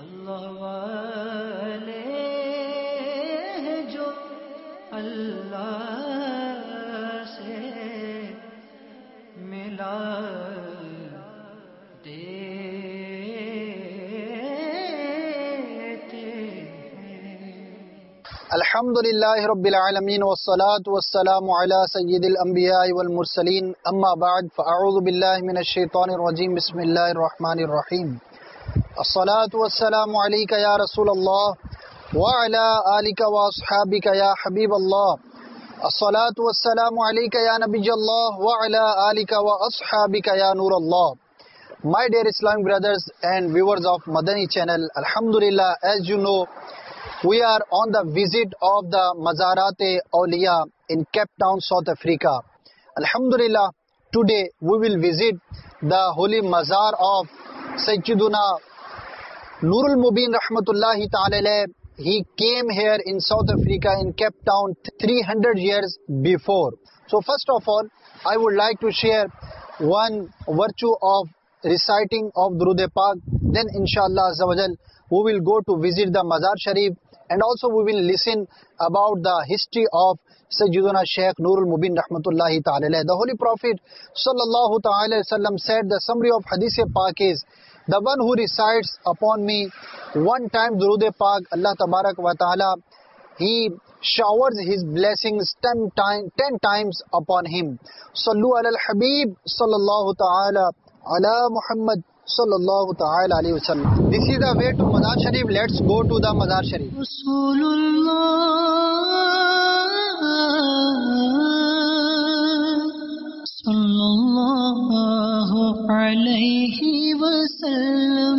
अल्लाह वाले जो अल्लाह से मिला अल्हम्दुलिल्लाहि रब्बिल आलमीन वस्सलातु वस्सलामु अला सय्यिदिल अंबियाइ वल मुरसलीन अम्मा बाद फअऊज़ु बिल्लाहि मिनश शैतानिर रजीम बिस्मिल्लाहिर रहमानिर रहीम अस्सलातु वस्सलामु अलैका या रसूलल्लाह व अला आलिका व अस्हाबिका या हबीबल्लाह अस्सलातु वस्सलामु अलैका या नबियल्लाह व अला आलिका व अस्हाबिका या नूरल्लाह. My dear Islamic brothers and viewers of Madani channel, Alhamdulillah, as you know, we are on the visit of the Mazarat-e-Awliya in Cape Town, South Africa. Alhamdulillah, today we will visit the holy Mazar of Sayyiduna Nurul Mubin Rahmatullahi Ta'ala. He came here in South Africa in Cape Town 300 years before. So first of all, I would like to share one virtue of reciting of Durud Pak. Then inshallah Azza wa Jal, we will go to visit the Mazar Sharif, and also we will listen about the history of Sayyiduna Shaykh Nurul Mubin Rahmatullahi Ta'ala. The Holy Prophet Sallallahu Ta'ala Sallam said, the summary of Hadith Pak is, the one who recites upon me one time Durud Pak, Allah Tabarak wa Ta'ala, He showers His blessings 10 times upon him. Sallu ala al-Habib Sallallahu Ta'ala ala Muhammad Sallallahu Ta'ala alayhi wa sallam. This is the way to Mazar Sharif. Let's go to the Mazar Sharif. Sallallahu alayhi wa sallam.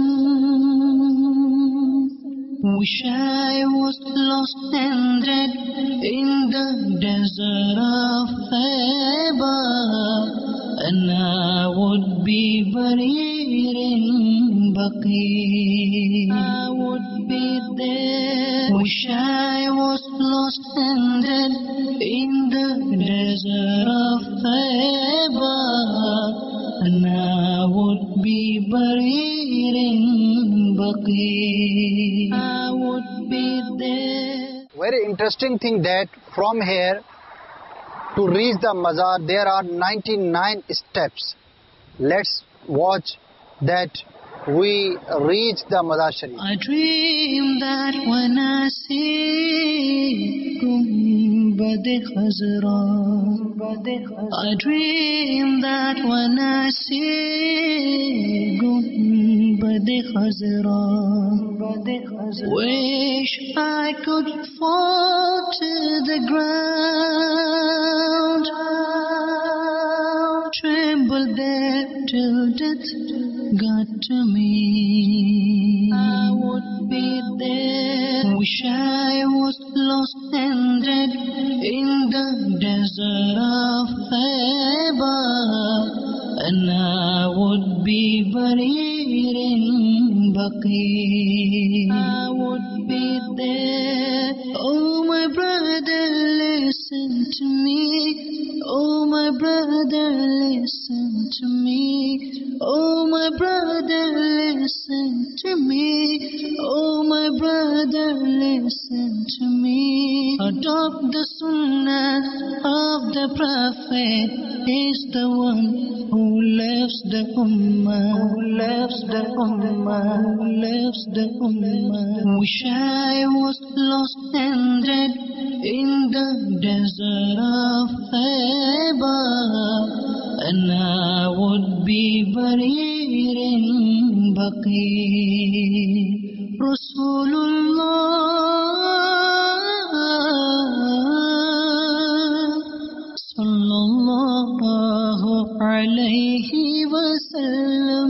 Wish I was lost and dead in the desert of Faba, and I would be buried in Baqi. I would be there. Wish I was lost and dead in the desert of Faba, and I would be buried in Baqi. I would be there. Very interesting thing that from here to reach the Mazar there are 99 steps. Let's watch that we reach the Mazar Sharif. I dream that when I see Gumbad-e Khazra, I dream that when I see Gumbad-e Khazra, wish I could fall to the ground, tremble there till death got to me. I would be there. Wish I was lost and dead in the desert of Faba, and I would be buried in Baqi. I would be there. Oh my brother, listen to me. Oh my brother, listen to me. Oh my brother, listen to me. Oh my brother, listen to me. Adopt the sunnah of the Prophet. He's the one who loves the ummah, who loves the ummah, who loves the ummah. Wish I was lost and dead in the desert of Faba, and I would be buried in Baqi. Rasulullah Sallallahu alayhi wa sallam.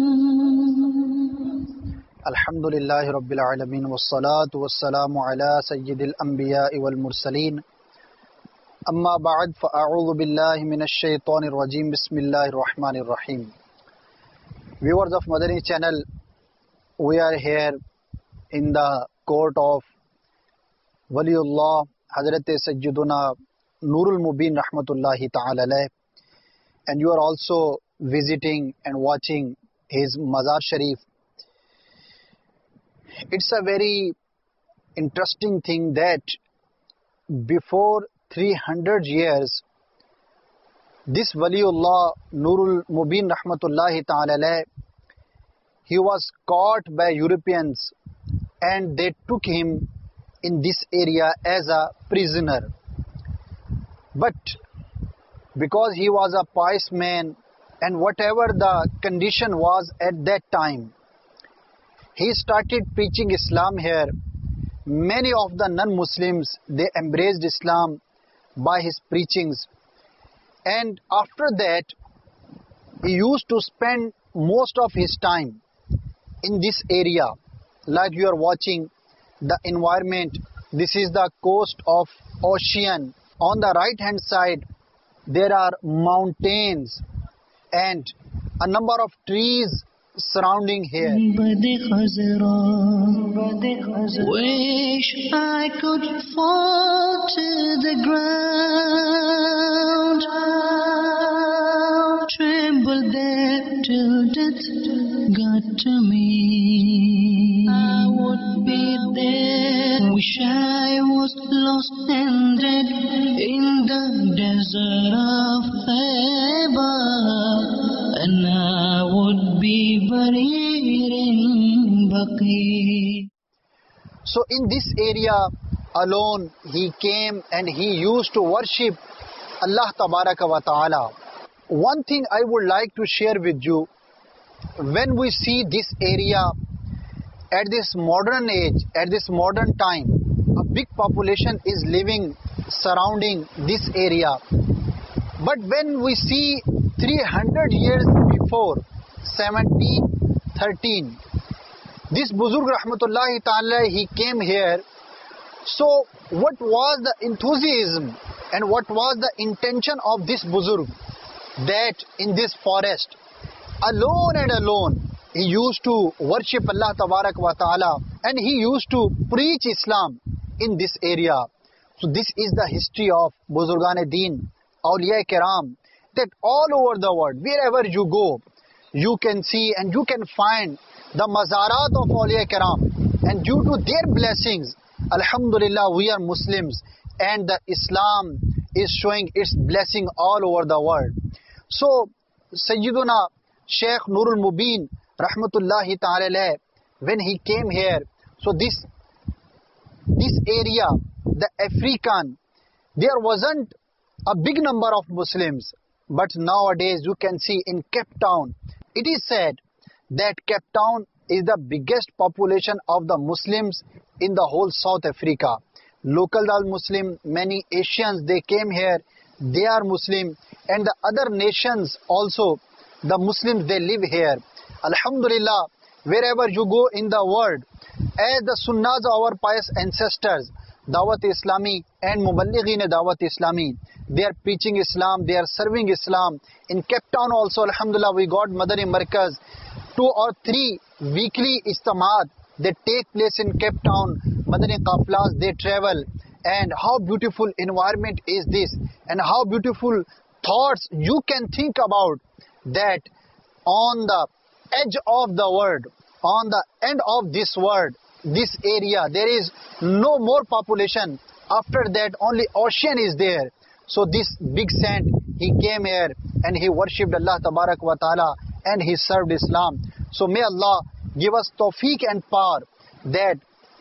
Alhamdulillahi Rabbil Alameen wassalatu wassalamu ala Sayyidil Anbiya'i wal Mursaleen. Amma ba'd fa'a'udhu billahi minash shaitanir rajim. Bismillahir Rahmanir Rahim. Viewers of Madani channel, we are here in the court of Waliullah Hazrat Sayyiduna Nurul Mubin Rahmatullahi Ta'ala alayh, and you are also visiting and watching his Mazar Sharif. It's a very interesting thing that before 300 years, this Waliullah Nurul Mubin Rahmatullahi Ta'ala, he was caught by Europeans and they took him in this area as a prisoner. But because he was a pious man and whatever the condition was at that time, he started preaching Islam here. Many of the non-Muslims, they embraced Islam by his preachings. And after that, he used to spend most of his time in this area. Like you are watching the environment, this is the coast of ocean. On the right hand side, there are mountains and a number of trees surrounding here. Wish I could fall to the ground, tremble there till death got to me. I would be there. Wish I was lost and dead in the desert of Heba, and I would be buried in Baqi. So in this area alone, he came and he used to worship Allah Tabaraka wa Ta'ala. One thing I would like to share with you, when we see this area at this modern age, at this modern time, a big population is living surrounding this area. But when we see 300 years before, 1713, this Buzurg Rahmatullahi Ta'ala, he came here. So what was the enthusiasm and what was the intention of this Buzurg? That in this forest, alone and alone, he used to worship Allah Tabarak wa Ta'ala and he used to preach Islam in this area. So this is the history of Buzurgan-e-Deen, Awliya Kiram, that all over the world, wherever you go, you can see and you can find the mazarat of Awliya Kiram. And due to their blessings, Alhamdulillah, we are Muslims and the Islam is showing its blessing all over the world. So, Sayyiduna Shaykh Nurul Mubin Rahmatullahi Ta'ala, when he came here, so this area, the African, there wasn't a big number of Muslims. But nowadays you can see in Cape Town, it is said that Cape Town is the biggest population of the Muslims in the whole South Africa. Local Muslim, many Asians, they came here, they are Muslim, and the other nations also, the Muslims, they live here. Alhamdulillah, wherever you go in the world, as the Sunnahs of our pious ancestors, Dawat Islami and Muballighin Dawat Islami, they are preaching Islam, they are serving Islam. In Cape Town also, Alhamdulillah, we got Madani Markaz, 2 or 3 weekly Istimaat, they take place in Cape Town, Madani Qaflas, they travel. And how beautiful environment is this, and how beautiful thoughts you can think about that on the edge of the world, on the end of this world, this area, there is no more population. After that, only ocean is there. So this big saint, he came here and he worshipped Allah Tabarak wa Ta'ala and he served Islam. So may Allah give us tawfiq and power that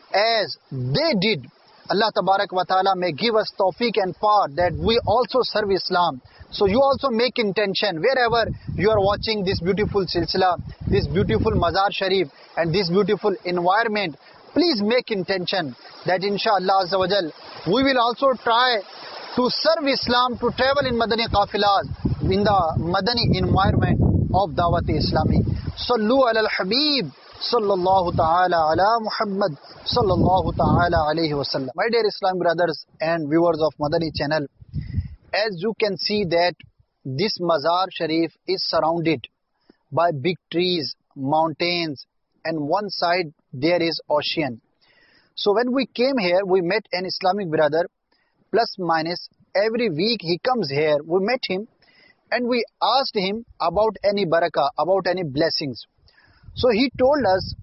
as they did, Allah Tabarak wa Ta'ala may give us tawfiq and power that we also serve Islam. So you also make intention wherever you are watching this beautiful silsila, this beautiful Mazar Sharif and this beautiful environment. Please make intention that inshaAllah Azza wa Jal, we will also try to serve Islam, to travel in Madani Qafilas, in the Madani environment of Dawat Islami. Sallu ala al-Habib, sallallahu ta'ala ala Muhammad, sallallahu ta'ala alayhi wasallam. My dear Islam brothers and viewers of Madani channel, as you can see that this Mazar Sharif is surrounded by big trees, mountains, and one side there is ocean. So when we came here, we met an Islamic brother, plus minus, every week he comes here, we met him and we asked him about any barakah, about any blessings. So he told us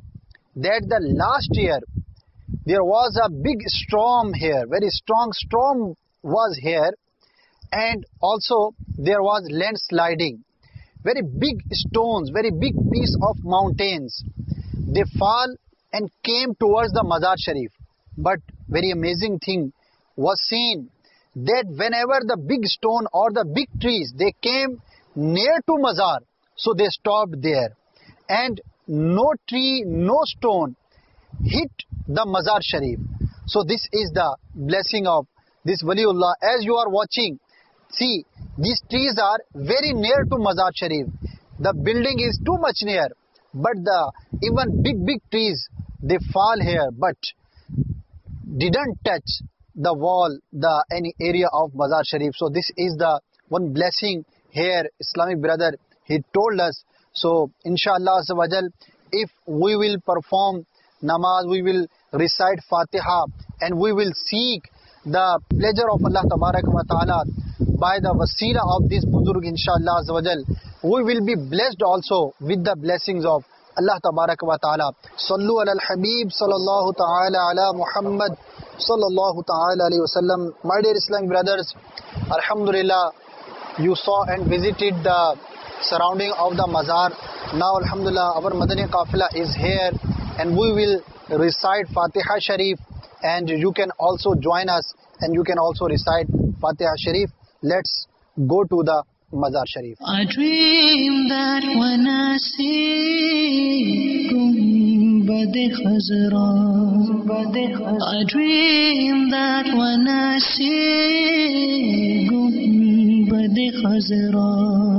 that the last year there was a big storm here, very strong storm was here, and also there was landsliding. Very big stones, very big piece of mountains, they fall and came towards the Mazar Sharif. But very amazing thing was seen, that whenever the big stone or the big trees, they came near to Mazar, so they stopped there. And no tree, no stone hit the Mazar Sharif. So this is the blessing of this Waliullah. As you are watching, see, these trees are very near to Mazar Sharif. The building is too much near, but the even big trees, they fall here, but didn't touch the wall, the any area of Mazar Sharif. So this is the one blessing here, Islamic brother, he told us. So inshallah azawajal, if we will perform namaz, we will recite Fatiha, and we will seek the pleasure of Allah Tabarak wa Ta'ala by the wasila of this Buzurg, inshallah azawajal, we will be blessed also with the blessings of Allah Tabarak wa Ta'ala. Sallu ala al-Habib sallallahu ta'ala ala Muhammad sallallahu ta'ala alayhi wasallam. My dear Islamic brothers, alhamdulillah, you saw and visited the surrounding of the Mazar. Now alhamdulillah, our Madani Qafila is here, and we will recite Fatiha Sharif, and you can also join us, and you can also recite Fatiha Sharif. Let's go to the Mazar Sharif. I dream that when I see Gumbad Khazra, I dream that when I see Gumbad Khazra,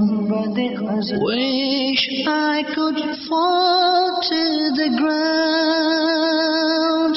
wish I could fall to the ground,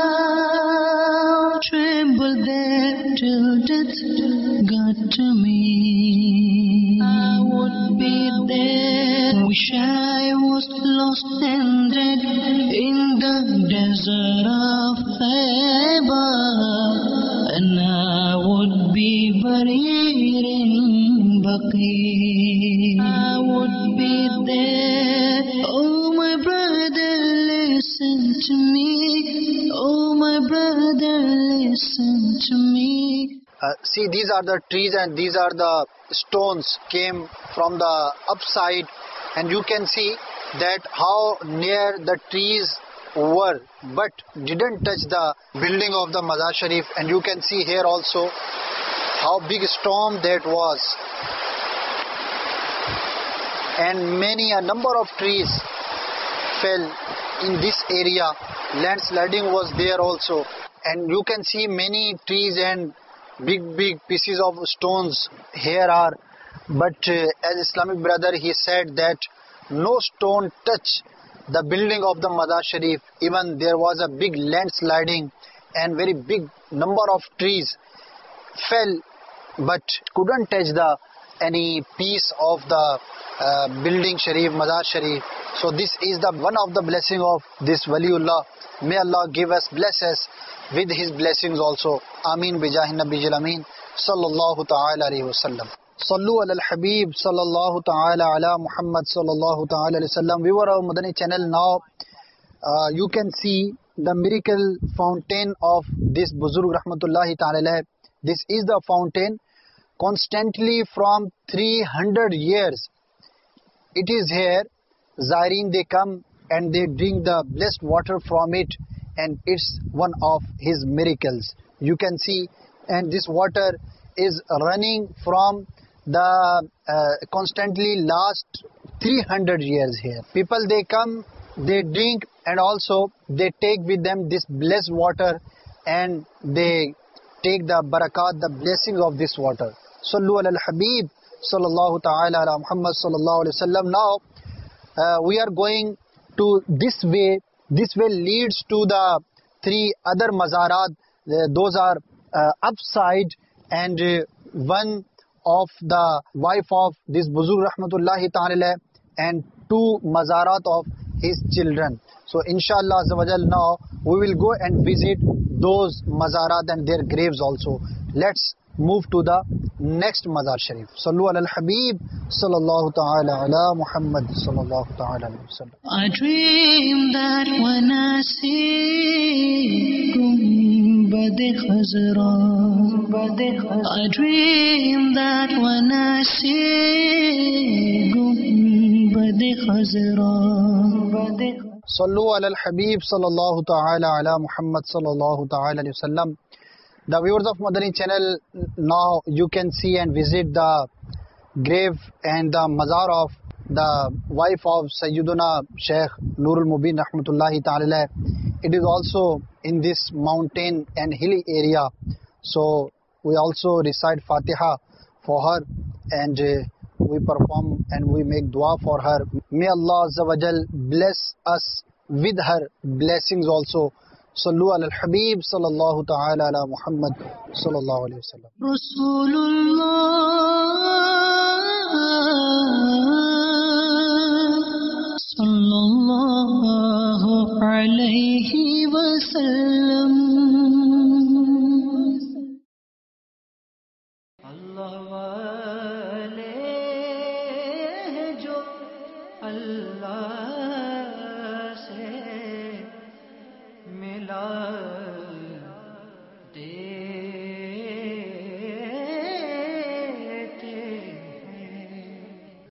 tremble there till death got to me. I would be there, wish I was lost and dead in the desert of Khaybar, and I would be buried in Baqi. I would be there. Oh my brother, listen to me. Oh my brother, listen to me. See, these are the trees and these are the stones came from the upside, and you can see that how near the trees were, but didn't touch the building of the Mazar Sharif. And you can see here also how big storm that was, and a number of trees fell in this area. Landsliding was there also, and you can see many trees and big pieces of stones here are. But as Islamic brother, he said that no stone touched the building of the Mazar Sharif. Even there was a big landsliding, and very big number of trees fell, but couldn't touch any piece of the building Sharif, Mazar Sharif. So this is the one of the blessing of this Waliullah. May Allah give us, bless us with His blessings also. Ameen bijahi Nabiyil Ameen sallallahu ta'ala alayhi wa sallam. Sallu ala al-Habib sallallahu ta'ala ala Muhammad sallallahu ta'ala alayhi wa sallam. Viewer of Madani channel, now you can see the miracle fountain of this Buzurg rahmatullahi ta'ala. This is the fountain constantly from 300 years. It is here. Zaireen, they come and they drink the blessed water from it, and it's one of his miracles. You can see, and this water is running from the constantly last 300 years here. People, they come, they drink, and also they take with them this blessed water, and they take the barakat, the blessings of this water. Sallu ala al-Habib sallallahu ta'ala ala Muhammad sallallahu alayhi wa sallam. Now we are going to this way. This way leads to the three other mazarat. Those are upside, and one of the wife of this Buzurg rahmatullahi ta'ala, and two mazarat of his children. So inshallah azawajal, now we will go and visit those mazarat and their graves also. Let's move to the next mazar sharif. Sallu ala al-Habib sallallahu ta'ala ala Muhammad sallallahu ta'ala alayhi wa sallam. I dream that when I see Gumbad-e Khazra, I dream that when I see Gumbad-e Khazra. Sallu ala al-Habib sallallahu ta'ala ala Muhammad sallallahu ta'ala alayhi wa sallam. The viewers of Madani channel, now you can see and visit the grave and the mazar of the wife of Sayyiduna Sheikh Nurul Mubin Rahmatullahi Ta'ala. It is also in this mountain and hilly area. So we also recite Fatiha for her and we perform and we make dua for her. May Allah Azza wa Jal bless us with her blessings also. Sallu ala al-Habib sallallahu ta'ala ala Muhammad sallallahu alayhi wa sallam. Rasulullah sallallahu alayhi wa sallam. Allah wale jo Allah